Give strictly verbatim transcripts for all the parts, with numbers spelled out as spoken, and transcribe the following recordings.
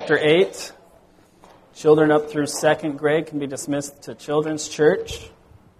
chapter eight. Children up through second grade can be dismissed to Children's Church.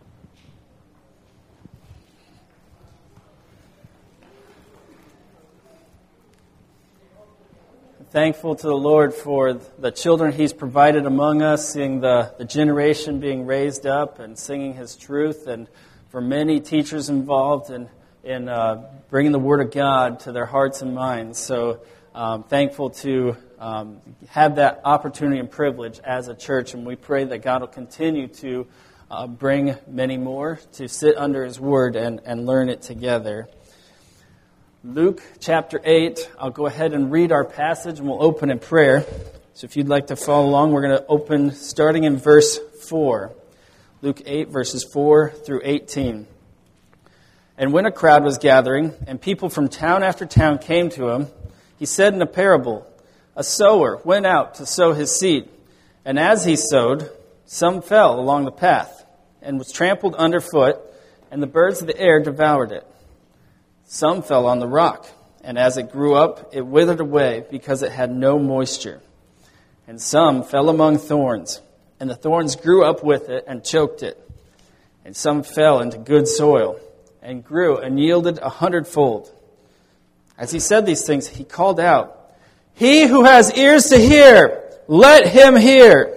Thankful to the Lord for the children He's provided among us, seeing the, the generation being raised up and singing His truth, and for many teachers involved in, in uh, bringing the Word of God to their hearts and minds. So um, thankful to um, have that opportunity and privilege as a church, and we pray that God will continue to uh, bring many more to sit under His Word and, and learn it together. Luke chapter eight, I'll go ahead and read our passage and we'll open in prayer. So if you'd like to follow along, we're going to open starting in verse four. Luke eight, verses four through eighteen. And when a crowd was gathering, and people from town after town came to him, he said in a parable, a sower went out to sow his seed. And as he sowed, some fell along the path, and was trampled underfoot, and the birds of the air devoured it. Some fell on the rock, and as it grew up, it withered away because it had no moisture. And some fell among thorns, and the thorns grew up with it and choked it. And some fell into good soil, and grew and yielded a hundredfold. As he said these things, he called out, "He who has ears to hear, let him hear."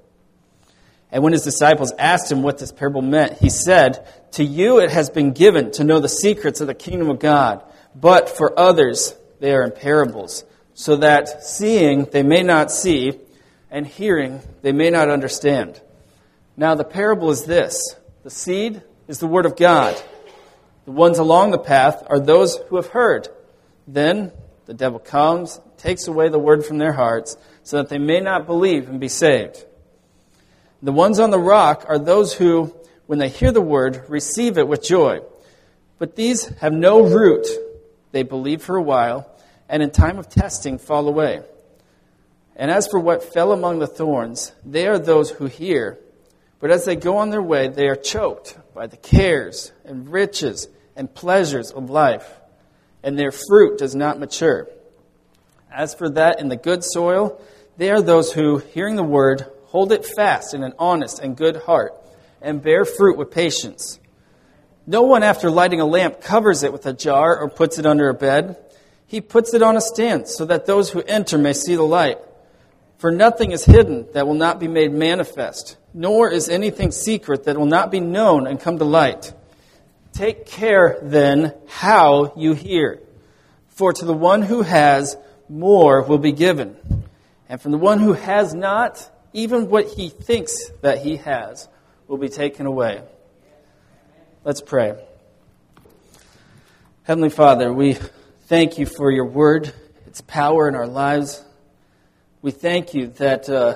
And when his disciples asked him what this parable meant, he said, "To you it has been given to know the secrets of the kingdom of God, but for others they are in parables, so that seeing they may not see, and hearing they may not understand. Now the parable is this: the seed is the word of God. The ones along the path are those who have heard. Then the devil comes, takes away the word from their hearts, so that they may not believe and be saved. The ones on the rock are those who, when they hear the word, receive it with joy. But these have no root. They believe for a while, and in time of testing fall away. And as for what fell among the thorns, they are those who hear. But as they go on their way, they are choked by the cares and riches and pleasures of life, and their fruit does not mature. As for that in the good soil, they are those who, hearing the word, hold it fast in an honest and good heart, and bear fruit with patience. No one, after lighting a lamp, covers it with a jar or puts it under a bed. He puts it on a stand, so that those who enter may see the light. For nothing is hidden that will not be made manifest, nor is anything secret that will not be known and come to light. Take care, then, how you hear. For to the one who has, more will be given. And from the one who has not, even what he thinks that he has will be taken away." Let's pray. Heavenly Father, we thank you for your word, its power in our lives. We thank you that uh,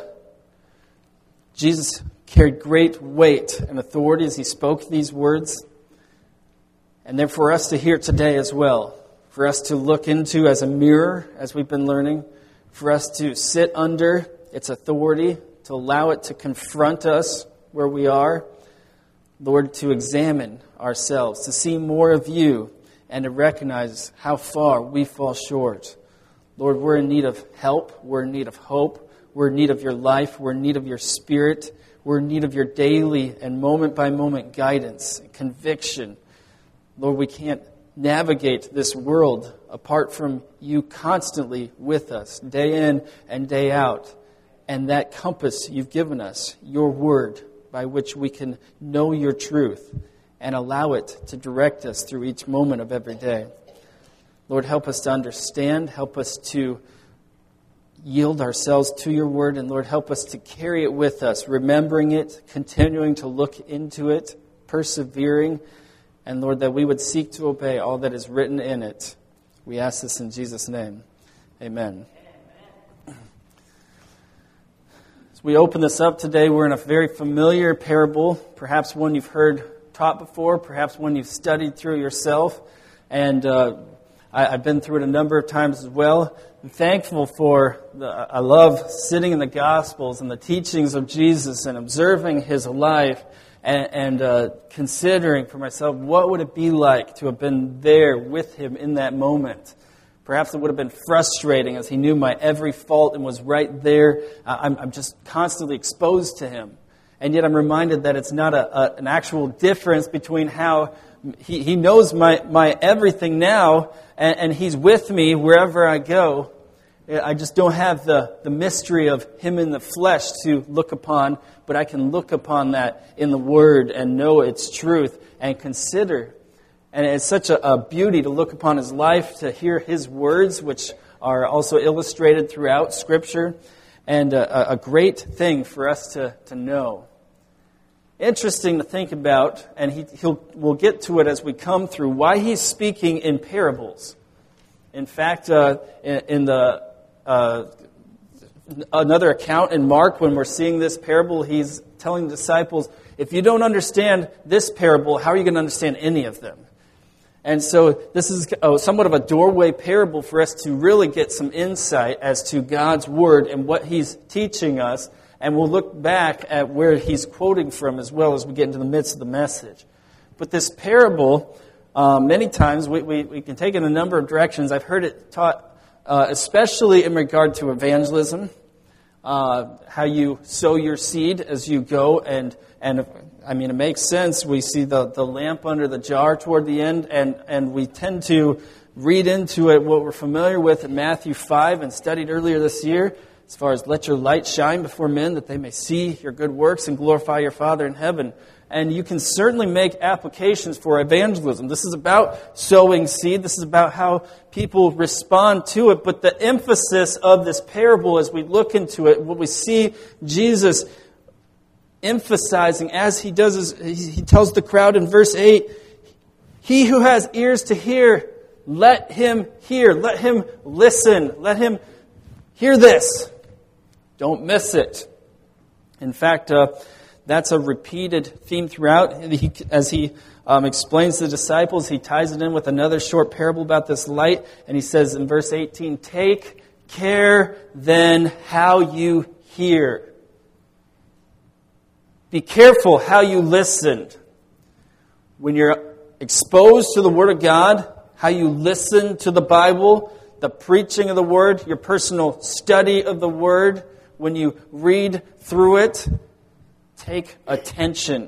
Jesus carried great weight and authority as he spoke these words. And then for us to hear today as well, for us to look into as a mirror, as we've been learning, for us to sit under its authority, to allow it to confront us where we are. Lord, to examine ourselves, to see more of you, and to recognize how far we fall short. Lord, we're in need of help. We're in need of hope. We're in need of your life. We're in need of your spirit. We're in need of your daily and moment-by-moment guidance and conviction. Lord, we can't navigate this world apart from you constantly with us, day in and day out. And that compass you've given us, your word, by which we can know your truth and allow it to direct us through each moment of every day. Lord, help us to understand, help us to yield ourselves to your word, and Lord, help us to carry it with us, remembering it, continuing to look into it, persevering, and Lord, that we would seek to obey all that is written in it. We ask this in Jesus' name. Amen. We open this up today. We're in a very familiar parable, perhaps one you've heard taught before, perhaps one you've studied through yourself. And uh, I, I've been through it a number of times as well. I'm thankful for, the, I love sitting in the Gospels and the teachings of Jesus and observing his life and, and uh, considering for myself, what would it be like to have been there with him in that moment? Perhaps it would have been frustrating as he knew my every fault and was right there. I'm, I'm just constantly exposed to him. And yet I'm reminded that it's not a, a, an actual difference between how he, he knows my, my everything now, and, and he's with me wherever I go. I just don't have the, the mystery of him in the flesh to look upon, but I can look upon that in the Word and know its truth and consider. And it's such a, a beauty to look upon his life, to hear his words, which are also illustrated throughout Scripture, and a, a great thing for us to, to know. Interesting to think about, and he, he'll, we'll get to it as we come through, why he's speaking in parables. In fact, uh, in, in the uh, another account in Mark, when we're seeing this parable, he's telling the disciples, if you don't understand this parable, how are you going to understand any of them? And so this is somewhat of a doorway parable for us to really get some insight as to God's Word and what He's teaching us. And we'll look back at where He's quoting from as well as we get into the midst of the message. But this parable, uh, many times, we, we, we can take it in a number of directions. I've heard it taught uh, especially in regard to evangelism, uh, how you sow your seed as you go and and I mean, it makes sense. We see the, the lamp under the jar toward the end, and, and we tend to read into it what we're familiar with in Matthew five and studied earlier this year, as far as let your light shine before men that they may see your good works and glorify your Father in heaven. And you can certainly make applications for evangelism. This is about sowing seed. This is about how people respond to it. But the emphasis of this parable, as we look into it, what we see Jesus emphasizing as he does is he tells the crowd in verse eight, he who has ears to hear, let him hear, let him listen, let him hear this. Don't miss it. In fact, uh, that's a repeated theme throughout. He, as he um, explains to the disciples, he ties it in with another short parable about this light, and he says in verse eighteen, take care then how you hear. Be careful how you listen. When you're exposed to the Word of God, how you listen to the Bible, the preaching of the Word, your personal study of the Word, when you read through it, take attention.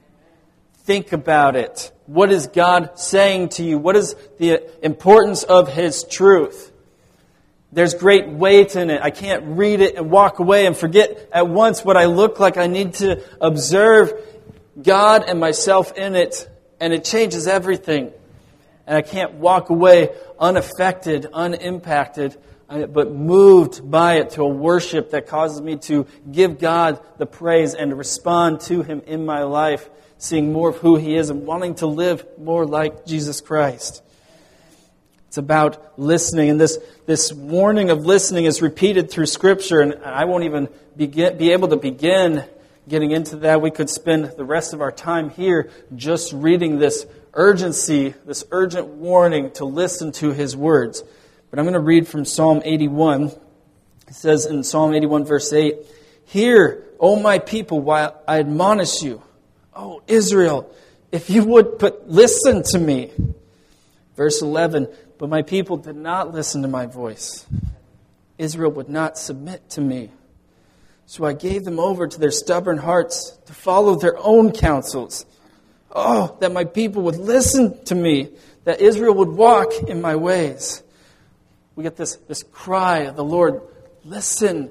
Think about it. What is God saying to you? What is the importance of His truth? There's great weight in it. I can't read it and walk away and forget at once what I look like. I need to observe God and myself in it, and it changes everything. And I can't walk away unaffected, unimpacted, but moved by it to a worship that causes me to give God the praise and to respond to Him in my life, seeing more of who He is and wanting to live more like Jesus Christ. It's about listening, and this, this warning of listening is repeated through Scripture, and I won't even begin, be able to begin getting into that. We could spend the rest of our time here just reading this urgency, this urgent warning to listen to His words. But I'm going to read from Psalm eighty-one. It says in Psalm eighty-one, verse eight, hear, O my people, while I admonish you. O Israel, if you would but listen to me. Verse eleven, but my people did not listen to my voice. Israel would not submit to me. So I gave them over to their stubborn hearts to follow their own counsels. Oh, that my people would listen to me, that Israel would walk in my ways. We get this, this cry of the Lord, listen,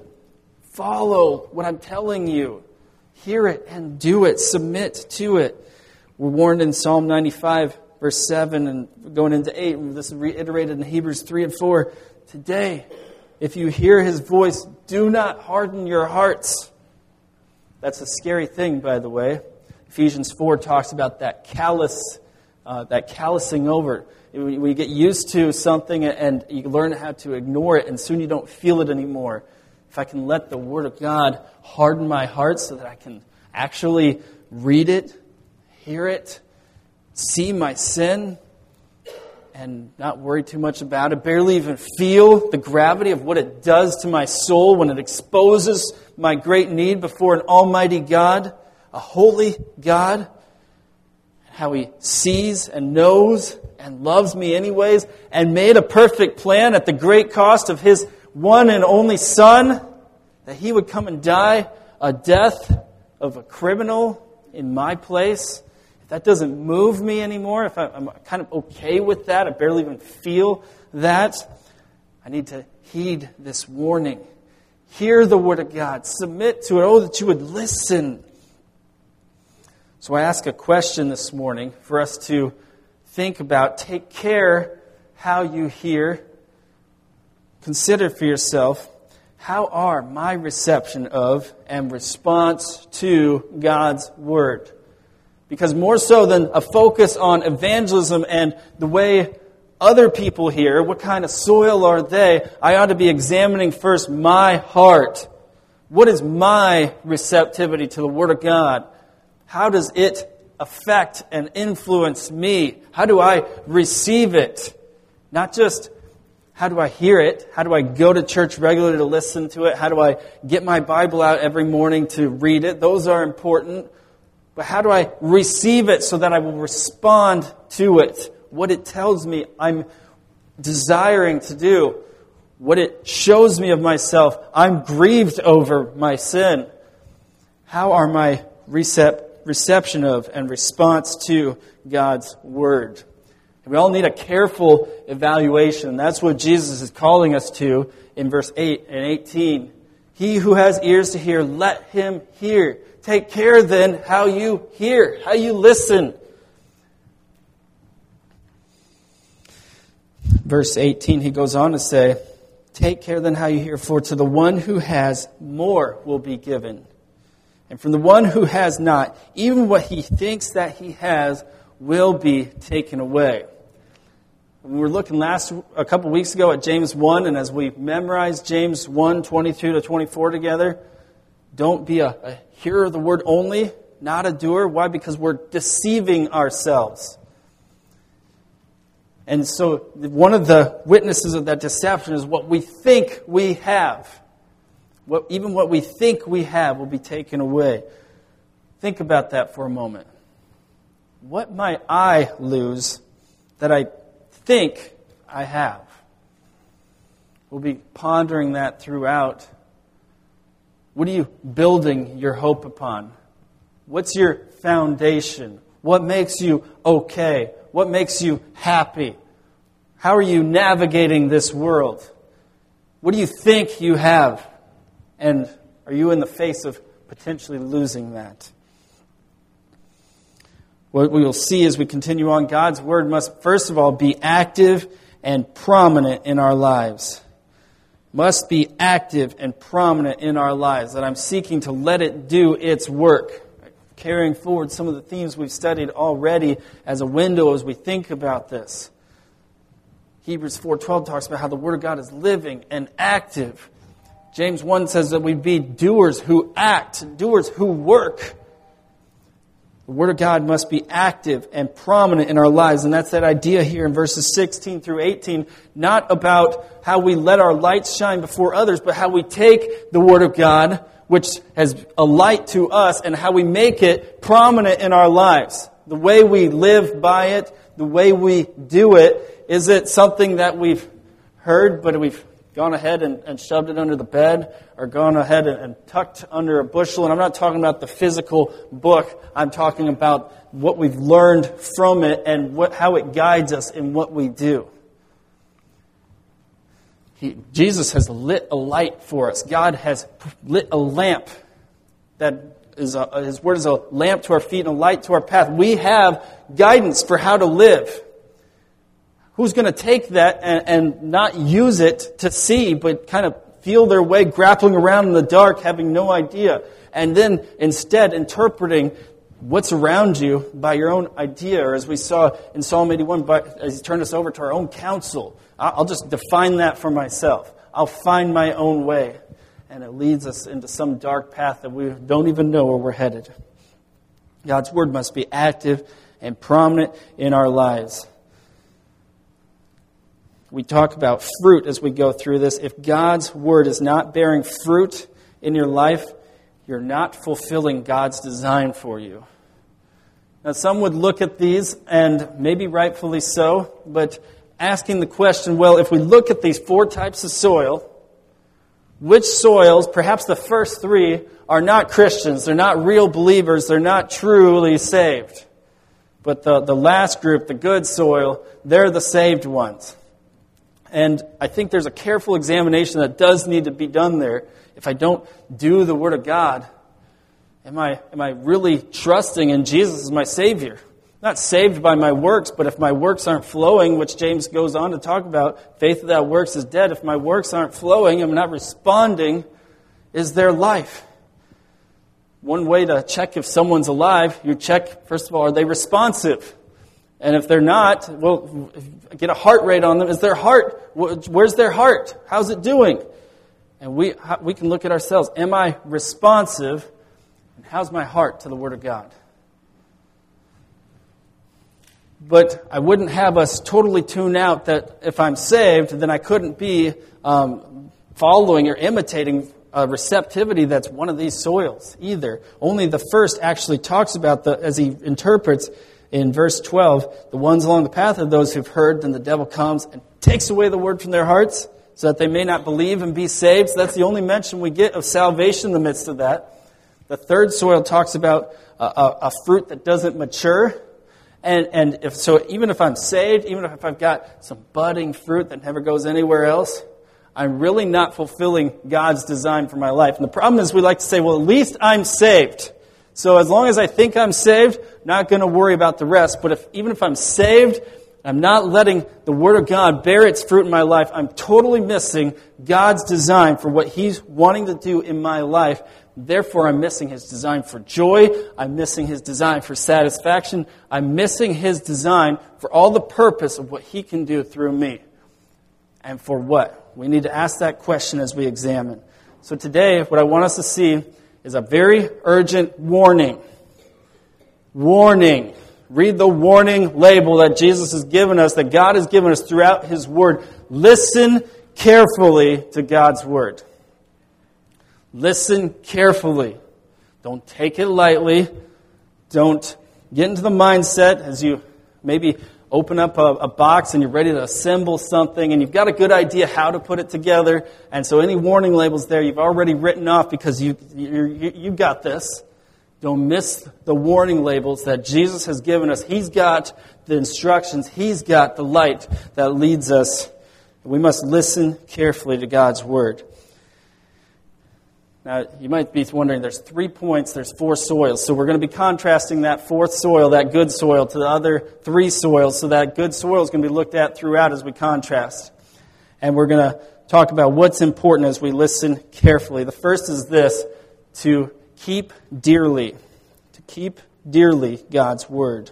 follow what I'm telling you. Hear it and do it, submit to it. We're warned in Psalm ninety-five, verse seven, and going into eight, and this is reiterated in Hebrews three and four. Today, if you hear His voice, do not harden your hearts. That's a scary thing, by the way. Ephesians four talks about that callous, uh, that callousing over. We get used to something and you learn how to ignore it, and soon you don't feel it anymore. If I can let the Word of God harden my heart so that I can actually read it, hear it, see my sin, and not worry too much about it, barely even feel the gravity of what it does to my soul when it exposes my great need before an almighty God, a holy God, how He sees and knows and loves me anyways, and made a perfect plan at the great cost of His one and only Son, that He would come and die a death of a criminal in my place. If that doesn't move me anymore, if I'm kind of okay with that, I barely even feel that, I need to heed this warning. Hear the Word of God. Submit to it. Oh, that you would listen. So I ask a question this morning for us to think about. Take care how you hear. Consider for yourself, how are my reception of and response to God's Word? Because more so than a focus on evangelism and the way other people hear, what kind of soil are they, I ought to be examining first my heart. What is my receptivity to the Word of God? How does it affect and influence me? How do I receive it? Not just how do I hear it? How do I go to church regularly to listen to it? How do I get my Bible out every morning to read it? Those are important. But how do I receive it so that I will respond to it? What it tells me I'm desiring to do. What it shows me of myself. I'm grieved over my sin. How are my recep- reception of and response to God's Word? We all need a careful evaluation. That's what Jesus is calling us to in verse eight and eighteen. He who has ears to hear, let him hear. Take care then how you hear, how you listen. Verse eighteen, he goes on to say, take care then how you hear, for to the one who has, more will be given. And from the one who has not, even what he thinks that he has will be taken away. We were looking last a couple weeks ago at James one, and as we memorized James one, twenty-two to twenty-four together, don't be a, a hearer of the word only, not a doer. Why? Because we're deceiving ourselves. And so one of the witnesses of that deception is what we think we have. What, even what we think we have will be taken away. Think about that for a moment. What might I lose that I think I have? We'll be pondering that throughout. What are you building your hope upon? What's your foundation? What makes you okay? What makes you happy? How are you navigating this world? What do you think you have? And are you in the face of potentially losing that? What we will see as we continue on, God's Word must first of all be active and prominent in our lives. Must be active and prominent in our lives. That I'm seeking to let it do its work. Carrying forward some of the themes we've studied already as a window as we think about this. Hebrews four twelve talks about how the Word of God is living and active. James one says that we be doers who act, doers who work. The Word of God must be active and prominent in our lives. And that's that idea here in verses sixteen through eighteen. Not about how we let our lights shine before others, but how we take the Word of God, which has a light to us, and how we make it prominent in our lives. The way we live by it, the way we do it. Is it something that we've heard, but we've gone ahead and, and shoved it under the bed, or gone ahead and, and tucked under a bushel? And I'm not talking about the physical book. I'm talking about what we've learned from it and what, how it guides us in what we do. He, Jesus has lit a light for us. God has lit a lamp that is a, His Word is a lamp to our feet and a light to our path. We have guidance for how to live. Who's going to take that and, and not use it to see, but kind of feel their way grappling around in the dark, having no idea, and then instead interpreting what's around you by your own idea, or as we saw in Psalm eighty-one, by, as He turned us over to our own counsel. I'll just define that for myself. I'll find my own way. And it leads us into some dark path that we don't even know where we're headed. God's Word must be active and prominent in our lives. We talk about fruit as we go through this. If God's Word is not bearing fruit in your life, you're not fulfilling God's design for you. Now, some would look at these, and maybe rightfully so, but asking the question, well, if we look at these four types of soil, which soils, perhaps the first three, are not Christians, they're not real believers, they're not truly saved. But the, the last group, the good soil, they're the saved ones. And I think there's a careful examination that does need to be done there. If I don't do the Word of God, am I, am I really trusting in Jesus as my Savior? Not saved by my works, but if my works aren't flowing, which James goes on to talk about, faith without works is dead. If my works aren't flowing, I'm not responding, is there life? One way to check if someone's alive, you check, first of all, are they responsive? And if they're not, well, get a heart rate on them. Is their heart, where's their heart? How's it doing? And we we can look at ourselves. Am I responsive? And how's my heart to the Word of God? But I wouldn't have us totally tune out that if I'm saved, then I couldn't be um, following or imitating a receptivity that's one of these soils either. Only the first actually talks about, the as he interprets in verse twelve, the ones along the path of those who've heard, then the devil comes and takes away the word from their hearts so that they may not believe and be saved. So that's the only mention we get of salvation in the midst of that. The third soil talks about a, a, a fruit that doesn't mature. And, and if so, even if I'm saved, even if I've got some budding fruit that never goes anywhere else, I'm really not fulfilling God's design for my life. And the problem is we like to say, well, at least I'm saved. So as long as I think I'm saved, not going to worry about the rest. But if even if I'm saved, I'm not letting the Word of God bear its fruit in my life, I'm totally missing God's design for what He's wanting to do in my life. Therefore, I'm missing His design for joy. I'm missing His design for satisfaction. I'm missing His design for all the purpose of what He can do through me. And for what? We need to ask that question as we examine. So today, what I want us to see is a very urgent warning. Warning. Read the warning label that Jesus has given us, that God has given us throughout His Word. Listen carefully to God's Word. Listen carefully. Don't take it lightly. Don't get into the mindset as you maybe open up a, a box and you're ready to assemble something and you've got a good idea how to put it together. And so any warning labels there you've already written off because you, you, you, you got this. Don't miss the warning labels that Jesus has given us. He's got the instructions. He's got the light that leads us. We must listen carefully to God's Word. Now, you might be wondering, there's three points, there's four soils. So we're going to be contrasting that fourth soil, that good soil, to the other three soils. So that good soil is going to be looked at throughout as we contrast. And we're going to talk about what's important as we listen carefully. The first is this, to keep dearly. To keep dearly God's Word.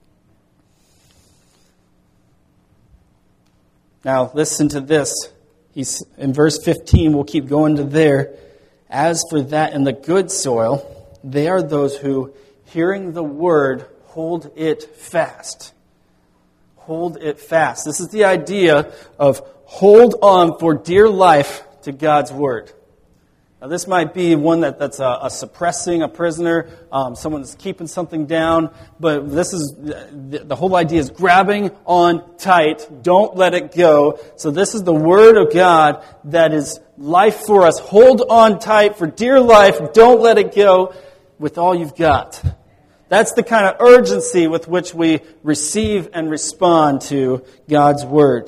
Now, listen to this. He's in verse fifteen, we'll keep going to there. As for that in the good soil, they are those who, hearing the word, hold it fast. Hold it fast. This is the idea of hold on for dear life to God's word. Now, this might be one that, that's a, a suppressing a prisoner, um, someone that's keeping something down, but this is, the, the whole idea is grabbing on tight, don't let it go. So this is the Word of God that is life for us. Hold on tight for dear life, don't let it go with all you've got. That's the kind of urgency with which we receive and respond to God's Word.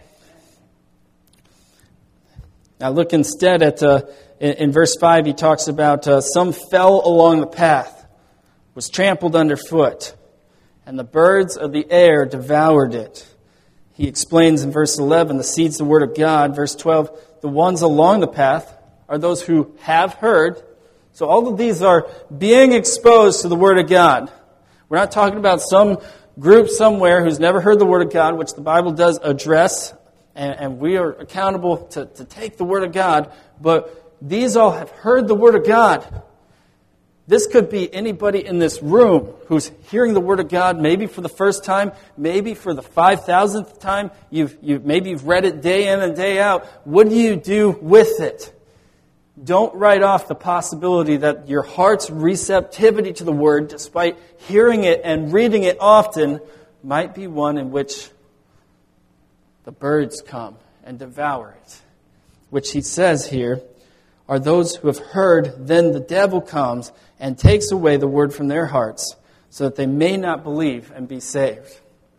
Now look instead at... Uh, In verse five, he talks about uh, some fell along the path, was trampled underfoot, and the birds of the air devoured it. He explains in verse eleven, the seed's the word of God. Verse twelve, the ones along the path are those who have heard. So all of these are being exposed to the word of God. We're not talking about some group somewhere who's never heard the word of God, which the Bible does address, and, and we are accountable to, to take the word of God, but these all have heard the Word of God. This could be anybody in this room who's hearing the Word of God, maybe for the first time, maybe for the five thousandth time. You've, you've, maybe you've read it day in and day out. What do you do with it? Don't write off the possibility that your heart's receptivity to the Word, despite hearing it and reading it often, might be one in which the birds come and devour it. Which he says here are those who have heard, then the devil comes and takes away the Word from their hearts, so that they may not believe and be saved.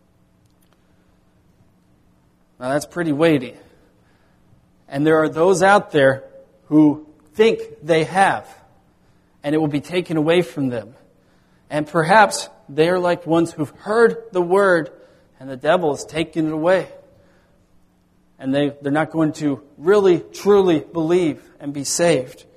Now that's pretty weighty. And there are those out there who think they have, and it will be taken away from them. And perhaps they are like ones who've heard the Word, and the devil has taken it away. And they, they're not going to really, truly believe and be saved.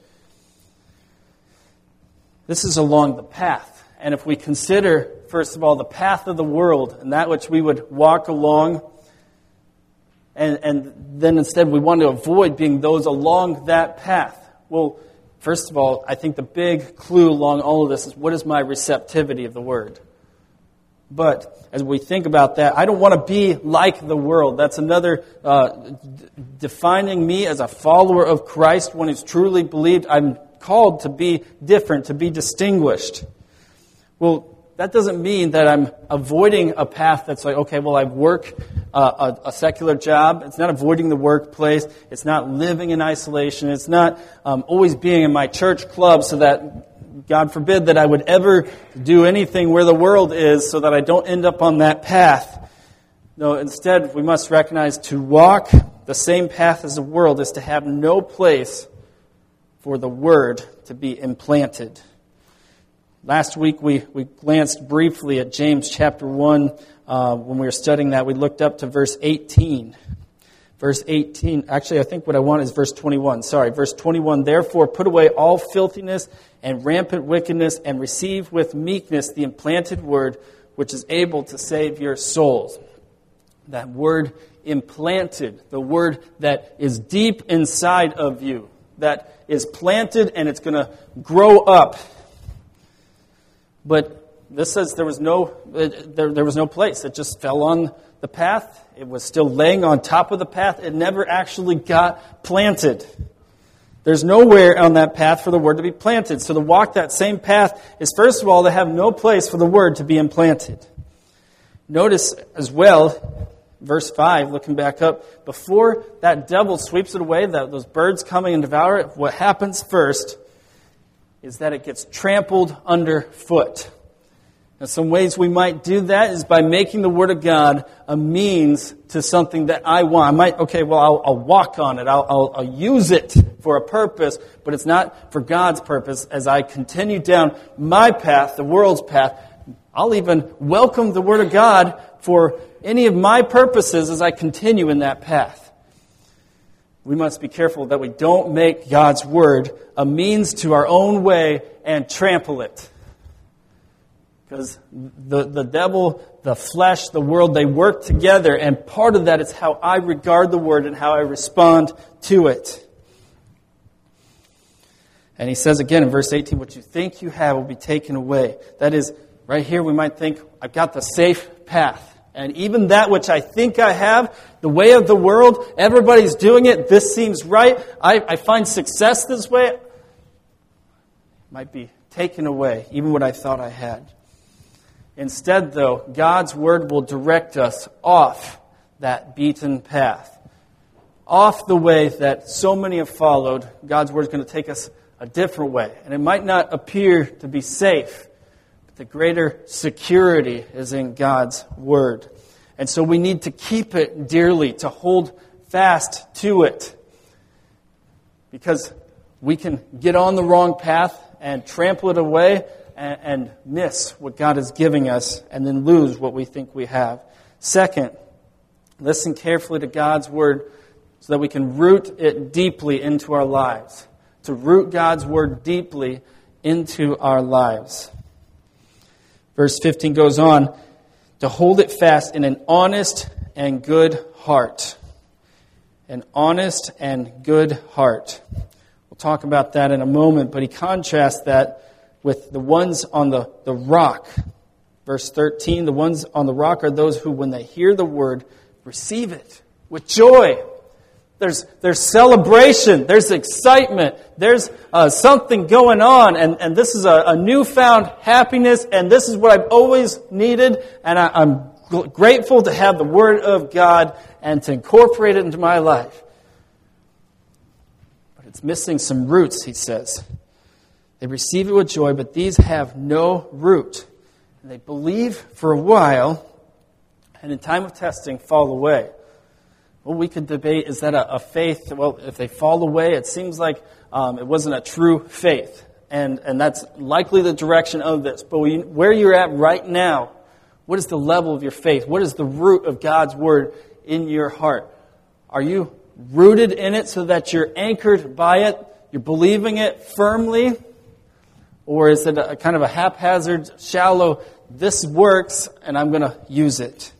This is along the path. And if we consider, first of all, the path of the world, and that which we would walk along, and, and then instead we want to avoid being those along that path. Well, first of all, I think the big clue along all of this is, what is my receptivity of the Word? But as we think about that, I don't want to be like the world. That's another uh, d- defining me as a follower of Christ, one who's truly believed. I'm called to be different, to be distinguished. Well, that doesn't mean that I'm avoiding a path that's like, okay, well, I work uh, a, a secular job. It's not avoiding the workplace. It's not living in isolation. It's not um, always being in my church club so that, God forbid, that I would ever do anything where the world is so that I don't end up on that path. No, instead, we must recognize to walk the same path as the world is to have no place for the Word to be implanted. Last week we, we glanced briefly at James chapter one. Uh, when we were studying that, we looked up to verse eighteen. Verse eighteen, actually I think what I want is verse twenty-one. Sorry, verse twenty-one. Therefore put away all filthiness and rampant wickedness and receive with meekness the implanted word which is able to save your souls. That word implanted, the word that is deep inside of you, that is planted and it's going to grow up. But this says there was no there, there was no place. It just fell on the path. It was still laying on top of the path. It never actually got planted. There's nowhere on that path for the Word to be planted. So to walk that same path is, first of all, to have no place for the Word to be implanted. Notice as well, verse five, looking back up, before that devil sweeps it away, that those birds coming and devour it, what happens first is that it gets trampled underfoot. Now, some ways we might do that is by making the Word of God a means to something that I want. I might, okay, well, I'll, I'll walk on it. I'll, I'll, I'll use it for a purpose, but it's not for God's purpose. As I continue down my path, the world's path, I'll even welcome the Word of God for any of my purposes as I continue in that path. We must be careful that we don't make God's Word a means to our own way and trample it. Because the, the devil, the flesh, the world, they work together, and part of that is how I regard the Word and how I respond to it. And he says again in verse eighteen, what you think you have will be taken away. That is, right here we might think, I've got the safe path. And even that which I think I have, the way of the world, everybody's doing it, this seems right, I, I find success this way, might be taken away, even what I thought I had. Instead, though, God's Word will direct us off that beaten path, off the way that so many have followed. God's Word is going to take us a different way. And it might not appear to be safe, the greater security is in God's Word. And so we need to keep it dearly, to hold fast to it. Because we can get on the wrong path and trample it away and, and miss what God is giving us and then lose what we think we have. Second, listen carefully to God's Word so that we can root it deeply into our lives. To root God's Word deeply into our lives. Verse fifteen goes on, to hold it fast in an honest and good heart. An honest and good heart. We'll talk about that in a moment, but he contrasts that with the ones on the, the rock. Verse thirteen, the ones on the rock are those who, when they hear the word, receive it with joy. There's there's celebration. There's excitement. There's uh, something going on. And, and this is a, a newfound happiness. And this is what I've always needed. And I, I'm grateful to have the Word of God and to incorporate it into my life. But it's missing some roots, he says. They receive it with joy, but these have no root. And they believe for a while, and in time of testing, fall away. Well, we could debate, is that a, a faith? Well, if they fall away, it seems like um, it wasn't a true faith. And and that's likely the direction of this. But we, where you're at right now, what is the level of your faith? What is the root of God's Word in your heart? Are you rooted in it so that you're anchored by it? You're believing it firmly? Or is it a kind of a haphazard, shallow, this works and I'm going to use it?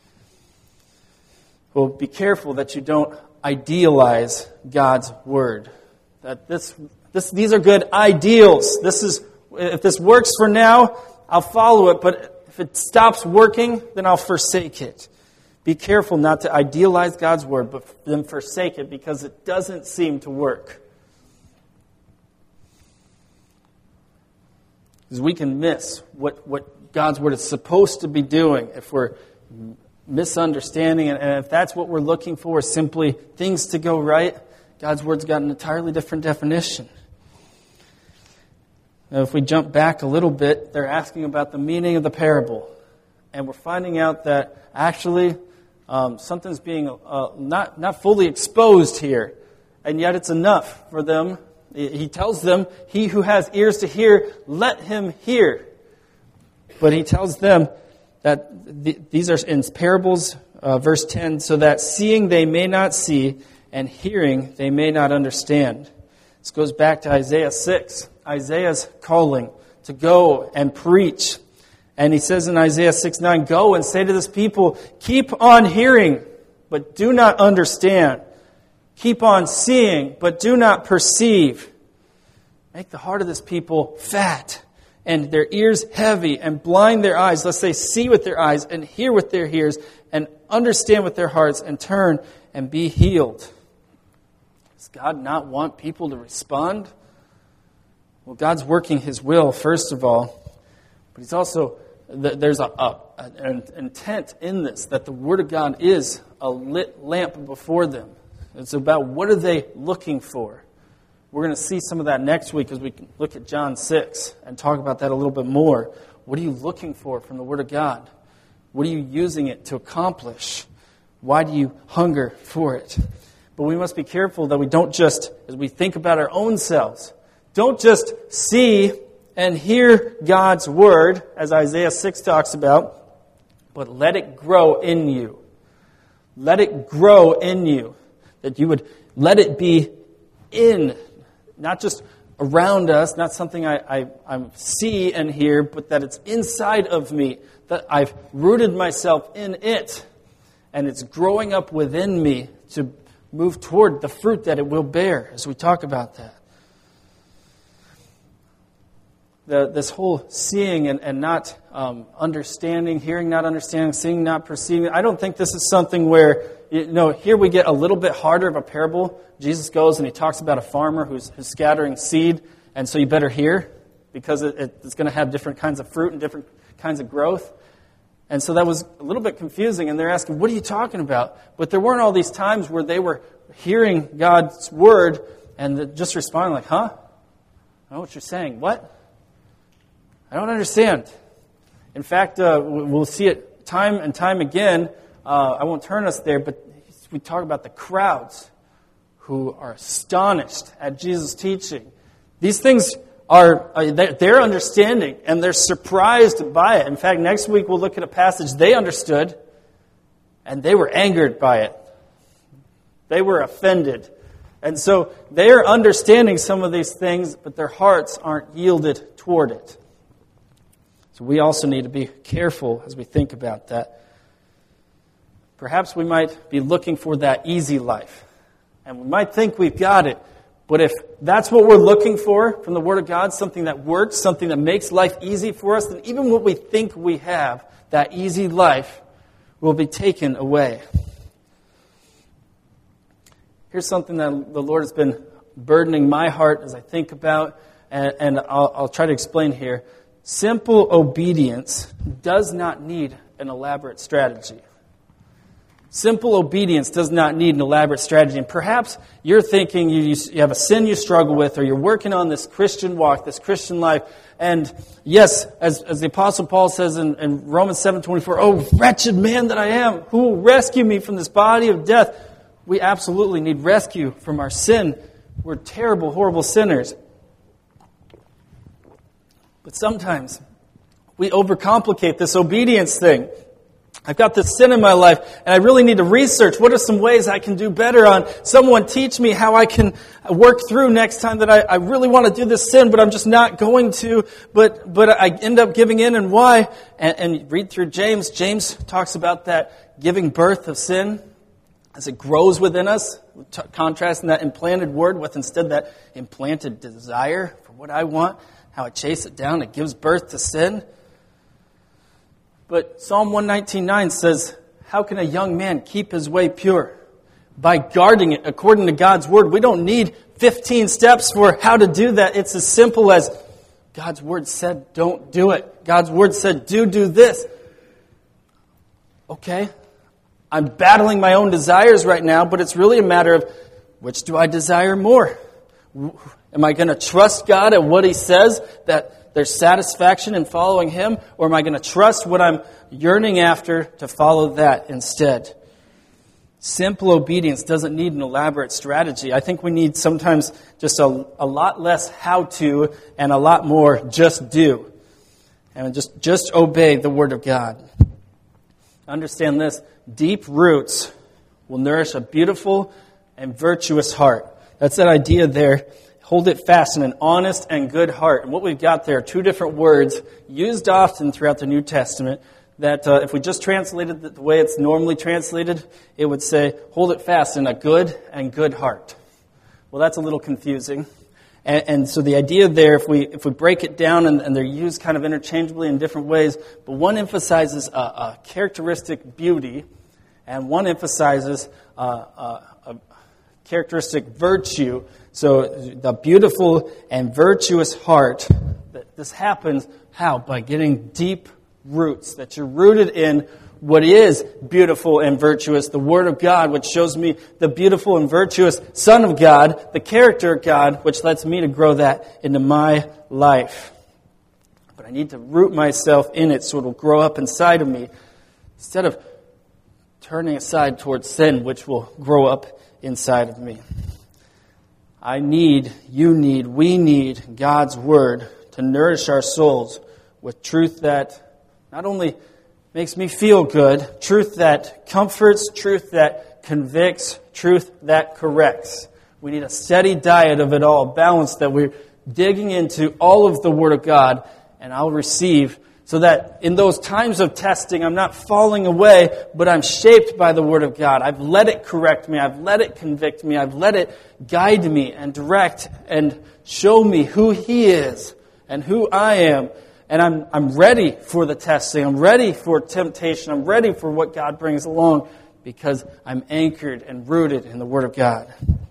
Well, be careful that you don't idealize God's Word. That this, this, these are good ideals. This is, if this works for now, I'll follow it. But if it stops working, then I'll forsake it. Be careful not to idealize God's Word, but then forsake it because it doesn't seem to work. Because we can miss what, what God's Word is supposed to be doing if we're misunderstanding, and if that's what we're looking for, simply things to go right, God's Word's got an entirely different definition. Now, if we jump back a little bit, they're asking about the meaning of the parable. And we're finding out that actually um, something's being uh, not, not fully exposed here, and yet it's enough for them. He tells them, he who has ears to hear, let him hear. But he tells them that th- these are in parables, uh, verse ten, so that seeing they may not see, and hearing they may not understand. This goes back to Isaiah six. Isaiah's calling to go and preach. And he says in Isaiah six nine, go and say to this people, keep on hearing, but do not understand. Keep on seeing, but do not perceive. Make the heart of this people fat, and their ears heavy, and blind their eyes, lest they see with their eyes, and hear with their ears, and understand with their hearts, and turn and be healed. Does God not want people to respond? Well, God's working His will, first of all, but He's also, there's a, a, an intent in this, that the Word of God is a lit lamp before them. It's about what are they looking for. We're going to see some of that next week as we can look at John six and talk about that a little bit more. What are you looking for from the Word of God? What are you using it to accomplish? Why do you hunger for it? But we must be careful that we don't just, as we think about our own selves, don't just see and hear God's Word, as Isaiah six talks about, but let it grow in you. Let it grow in you. That you would let it be in, not just around us, not something I, I, I see and hear, but that it's inside of me, that I've rooted myself in it, and it's growing up within me to move toward the fruit that it will bear, as we talk about that. The, this whole seeing and, and not um, understanding, hearing not understanding, seeing not perceiving, I don't think this is something where, you know, here we get a little bit harder of a parable. Jesus goes and he talks about a farmer who's, who's scattering seed, and so you better hear, because it, it's going to have different kinds of fruit and different kinds of growth. And so that was a little bit confusing, and they're asking, what are you talking about? But there weren't all these times where they were hearing God's Word and just responding like, huh? I know what you're saying. What? I don't understand. In fact, uh, we'll see it time and time again. Uh, I won't turn us there, but we talk about the crowds who are astonished at Jesus' teaching. These things are, uh, they're understanding, and they're surprised by it. In fact, next week we'll look at a passage they understood, and they were angered by it. They were offended. And so they're understanding some of these things, but their hearts aren't yielded toward it. So we also need to be careful as we think about that. Perhaps we might be looking for that easy life. And we might think we've got it. But if that's what we're looking for from the Word of God, something that works, something that makes life easy for us, then even what we think we have, that easy life, will be taken away. here's something that the Lord has been burdening my heart as I think about, and, and I'll, I'll try to explain here. Simple obedience does not need an elaborate strategy. Simple obedience does not need an elaborate strategy. And perhaps you're thinking you, you have a sin you struggle with, or you're working on this Christian walk, this Christian life. And yes, as, as the Apostle Paul says in, in Romans seven twenty-four, "Oh, wretched man that I am, who will rescue me from this body of death?" We absolutely need rescue from our sin. We're terrible, horrible sinners. But sometimes we overcomplicate this obedience thing. I've got this sin in my life, and I really need to research what are some ways I can do better on. Someone teach me how I can work through next time that I, I really want to do this sin, but I'm just not going to. But but I end up giving in, and why? And, and read through James. James talks about that giving birth of sin as it grows within us, t- contrasting that implanted word with instead that implanted desire for what I want, how I chase it down. It gives birth to sin. But Psalm one nineteen nine says, how can a young man keep his way pure? By guarding it according to God's word. We don't need fifteen steps for how to do that. It's as simple as God's word said, don't do it. God's word said, do, do this. Okay, I'm battling my own desires right now, but it's really a matter of which do I desire more? Am I going to trust God at what He says, that there's satisfaction in following Him, or am I going to trust what I'm yearning after to follow that instead? Simple obedience doesn't need an elaborate strategy. I think we need sometimes just a, a lot less how to and a lot more just do. And just, just obey the Word of God. Understand this, deep roots will nourish a beautiful and virtuous heart. That's that idea there. Hold it fast in an honest and good heart. And what we've got there are two different words used often throughout the New Testament that uh, if we just translated it the way it's normally translated, it would say, hold it fast in a good and good heart. Well, that's a little confusing. And, and so the idea there, if we if we break it down, and, and they're used kind of interchangeably in different ways, but one emphasizes a, a characteristic beauty, and one emphasizes uh, a, a characteristic virtue. So the beautiful and virtuous heart, that this happens, how? By getting deep roots, that you're rooted in what is beautiful and virtuous, the Word of God, which shows me the beautiful and virtuous Son of God, the character of God, which lets me to grow that into my life. But I need to root myself in it so it'll grow up inside of me, instead of turning aside towards sin, which will grow up inside of me. I need, you need, we need God's Word to nourish our souls with truth that not only makes me feel good, truth that comforts, truth that convicts, truth that corrects. We need a steady diet of it all, balanced, that we're digging into all of the Word of God, and I'll receive, so that in those times of testing, I'm not falling away, but I'm shaped by the Word of God. I've let it correct me. I've let it convict me. I've let it guide me and direct and show me who He is and who I am. And I'm I'm ready for the testing. I'm ready for temptation. I'm ready for what God brings along, because I'm anchored and rooted in the Word of God.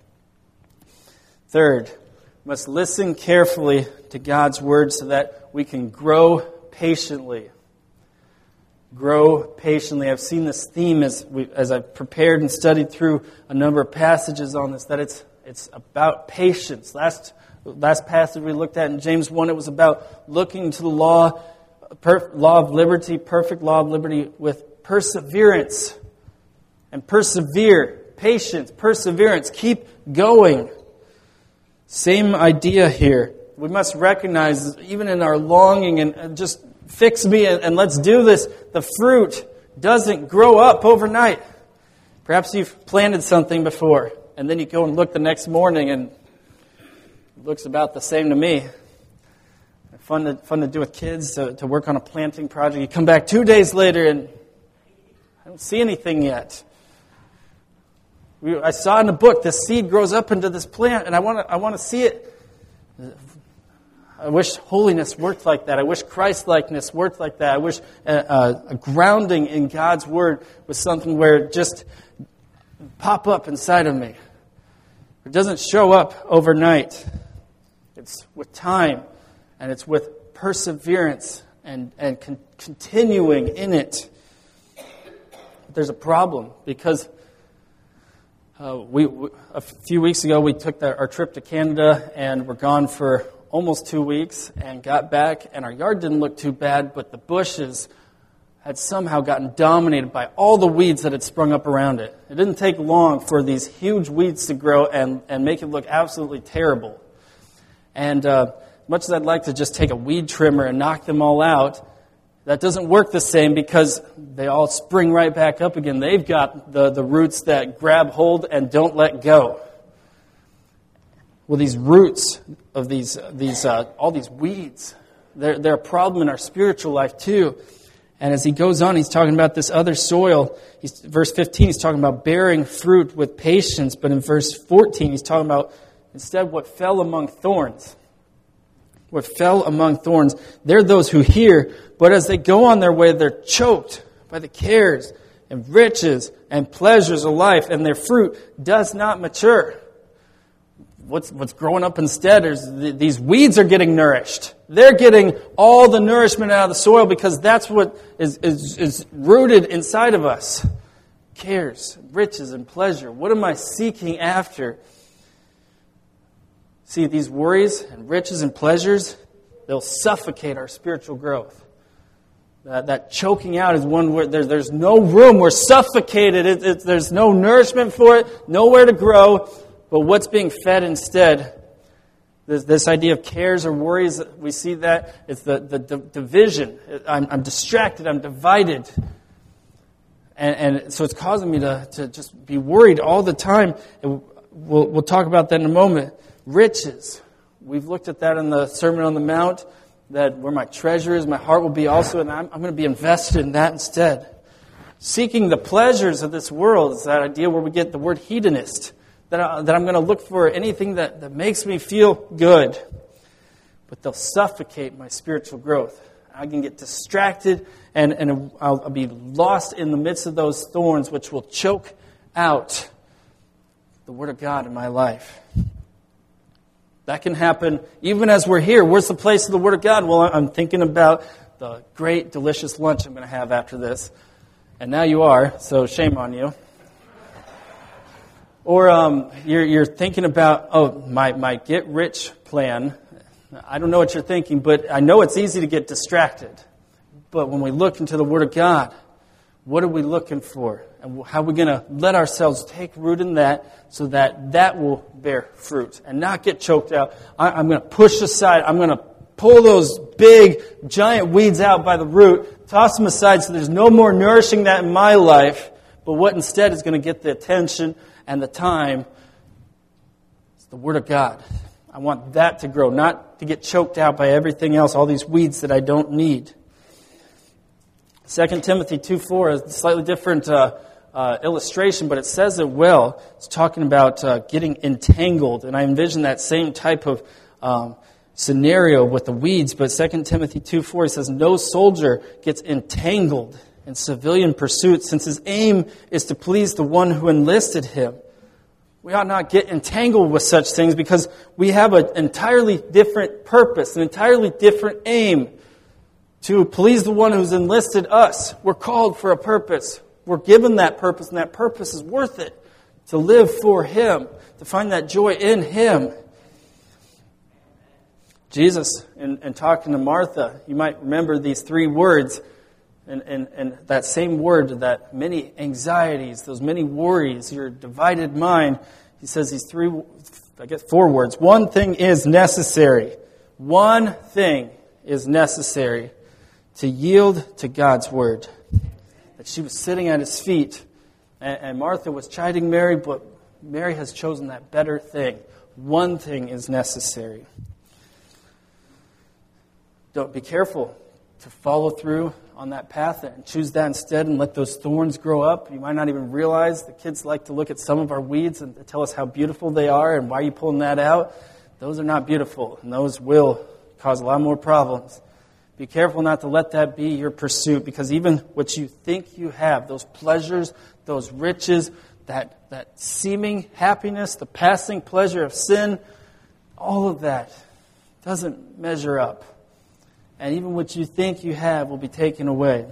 Third, we must listen carefully to God's Word so that we can grow patiently. Grow patiently. I've seen this theme as we, as I've prepared and studied through a number of passages on this, that it's it's about patience. Last last passage we looked at in James one, it was about looking to the law, per, law of liberty, perfect law of liberty, with perseverance. And persevere, patience, perseverance, keep going. Same idea here. We must recognize, even in our longing and, and just fix me and, and let's do this, the fruit doesn't grow up overnight. Perhaps you've planted something before, and then you go and look the next morning and it looks about the same to me. Fun to, fun to do with kids, to, to work on a planting project. You come back two days later and I don't see anything yet. We, I saw in the book, this seed grows up into this plant, and I want to I want to see it. I wish holiness worked like that. I wish Christ-likeness worked like that. I wish a, a, a grounding in God's Word was something where it just pop up inside of me. It doesn't show up overnight. It's with time, and it's with perseverance and, and con- continuing in it. There's a problem because uh, we, we a few weeks ago we took the, our trip to Canada and we're gone for almost two weeks and got back, and our yard didn't look too bad, but the bushes had somehow gotten dominated by all the weeds that had sprung up around it. It didn't take long for these huge weeds to grow and, and make it look absolutely terrible. And uh, much as I'd like to just take a weed trimmer and knock them all out, that doesn't work the same because they all spring right back up again. They've got the, the roots that grab hold and don't let go. Well, these roots of these these uh, all these weeds, they're, they're a problem in our spiritual life too. And as he goes on, he's talking about this other soil. He's, verse fifteen, he's talking about bearing fruit with patience. But in verse fourteen, he's talking about instead what fell among thorns. What fell among thorns. They're those who hear, but as they go on their way, they're choked by the cares and riches and pleasures of life, and their fruit does not mature. What's what's growing up instead is th- these weeds are getting nourished. They're getting all the nourishment out of the soil because that's what is, is, is rooted inside of us. Cares, riches, and pleasure. What am I seeking after? See, these worries and riches and pleasures, they'll suffocate our spiritual growth. That, that choking out is one where there, there's no room. We're suffocated. It, it, there's no nourishment for it, nowhere to grow. But what's being fed instead? This, this idea of cares or worries, we see that. It's the, the, the division. I'm, I'm distracted. I'm divided. And, and so it's causing me to, to just be worried all the time. And we'll, we'll talk about that in a moment. Riches. We've looked at that in the Sermon on the Mount, that where my treasure is, my heart will be also, and I'm, I'm going to be invested in that instead. Seeking the pleasures of this world is that idea where we get the word hedonist. That, I, that I'm going to look for anything that, that makes me feel good. But they'll suffocate my spiritual growth. I can get distracted and, and I'll, I'll be lost in the midst of those thorns, which will choke out the Word of God in my life. That can happen even as we're here. Where's the place of the Word of God? Well, I'm thinking about the great, delicious lunch I'm going to have after this. And now you are, so shame on you. Or um, you're, you're thinking about, oh, my, my get-rich plan. I don't know what you're thinking, but I know it's easy to get distracted. But when we look into the Word of God, what are we looking for? And how are we going to let ourselves take root in that so that that will bear fruit and not get choked out? I, I'm going to push aside. I'm going to pull those big, giant weeds out by the root, toss them aside so there's no more nourishing that in my life. But what instead is going to get the attention and the time is the Word of God. I want that to grow, not to get choked out by everything else, all these weeds that I don't need. Second Timothy two four is a slightly different uh, uh, illustration, but it says it well. It's talking about uh, getting entangled, and I envision that same type of um, scenario with the weeds. But Second Timothy two four, it says, no soldier gets entangled in civilian pursuits, since his aim is to please the one who enlisted him. We ought not get entangled with such things because we have an entirely different purpose, an entirely different aim to please the one who's enlisted us. We're called for a purpose. We're given that purpose, and that purpose is worth it to live for Him, to find that joy in Him. Jesus, in, in talking to Martha, you might remember these three words. And, and, and that same word, that many anxieties, those many worries, your divided mind, he says these three, I guess four words. One thing is necessary. One thing is necessary to yield to God's word. That she was sitting at his feet, and, and Martha was chiding Mary, but Mary has chosen that better thing. One thing is necessary. Don't be careful to follow through on that path and choose that instead and let those thorns grow up. You might not even realize the kids like to look at some of our weeds and tell us how beautiful they are and why are you pulling that out. Those are not beautiful, and those will cause a lot more problems. Be careful not to let that be your pursuit, because even what you think you have, those pleasures, those riches, that, that seeming happiness, the passing pleasure of sin, all of that doesn't measure up. And even what you think you have will be taken away.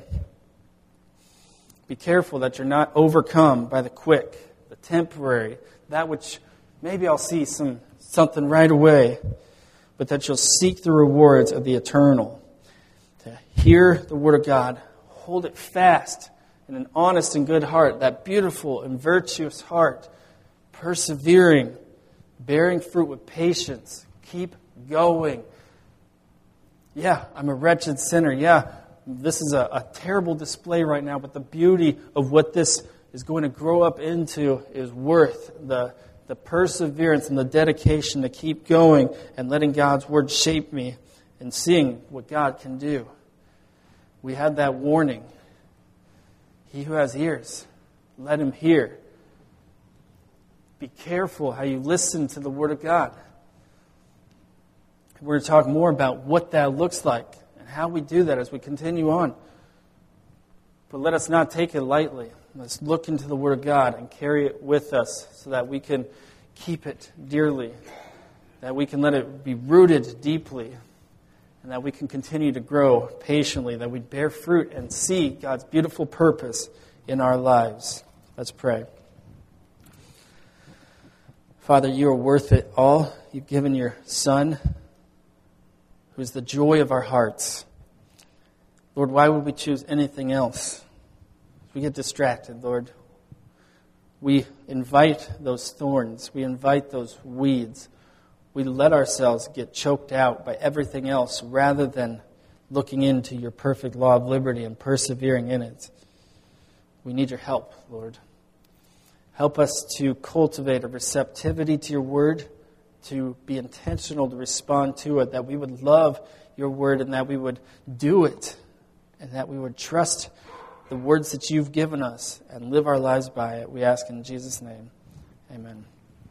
Be careful that you're not overcome by the quick, the temporary, that which maybe I'll see some something right away, but that you'll seek the rewards of the eternal. To hear the Word of God, hold it fast in an honest and good heart, that beautiful and virtuous heart, persevering, bearing fruit with patience. Keep going. Yeah, I'm a wretched sinner. Yeah, this is a, a terrible display right now, but the beauty of what this is going to grow up into is worth the, the perseverance and the dedication to keep going and letting God's Word shape me and seeing what God can do. We had that warning. He who has ears, let him hear. Be careful how you listen to the Word of God. We're going to talk more about what that looks like and how we do that as we continue on. But let us not take it lightly. Let's look into the Word of God and carry it with us so that we can keep it dearly, that we can let it be rooted deeply, and that we can continue to grow patiently, that we bear fruit and see God's beautiful purpose in our lives. Let's pray. Father, you are worth it all. You've given your Son, who is the joy of our hearts. Lord, why would we choose anything else? We get distracted, Lord. We invite those thorns. We invite those weeds. We let ourselves get choked out by everything else rather than looking into your perfect law of liberty and persevering in it. We need your help, Lord. Help us to cultivate a receptivity to your word, to be intentional to respond to it, that we would love your word and that we would do it, and that we would trust the words that you've given us and live our lives by it. We ask in Jesus' name. Amen.